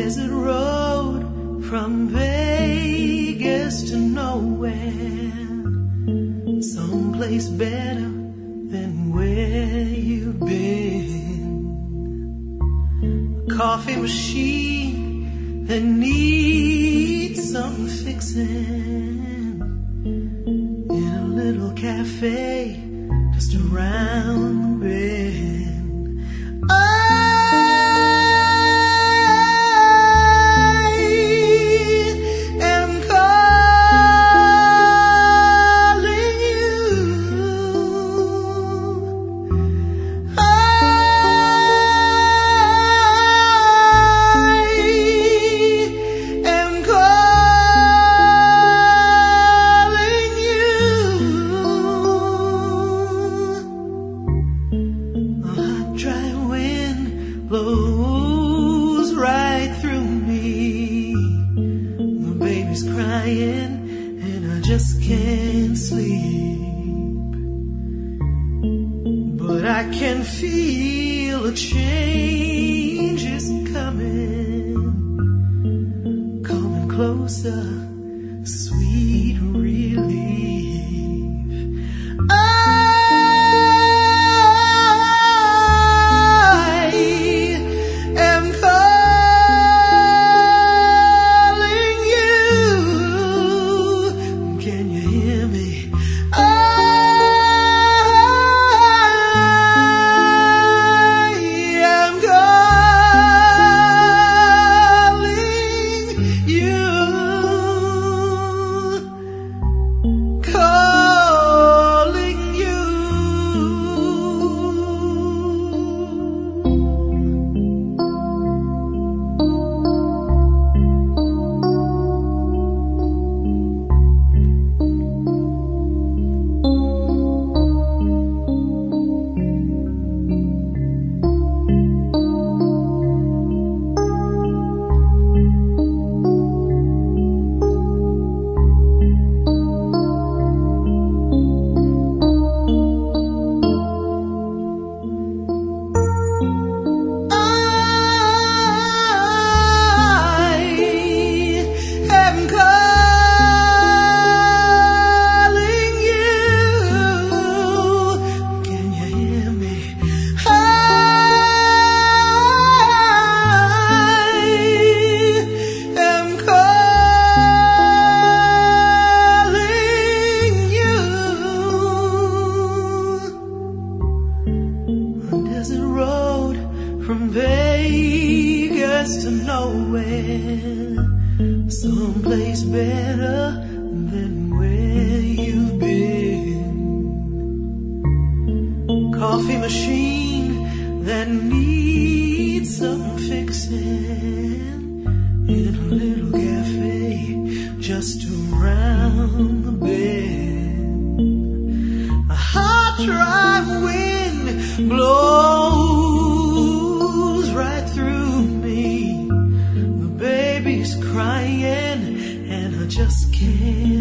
desert road from Vegas to nowhere, someplace better than where you've been. A coffee machine that needs some fixing in a little cafe just around the bend. I am calling you. I am calling you. A hot, dry wind blows right through me. The baby's crying and I just can't sleep. But I can feel a change is coming closer, sweet relief. I am calling you. Can you hear me? I am calling you. Calling you. Desert road from Vegas to nowhere, someplace better than where you've been. Coffee machine that needs some fixing in a little cafe just around the bend. A hot, dry wind blows right through me. The baby's crying and I just can't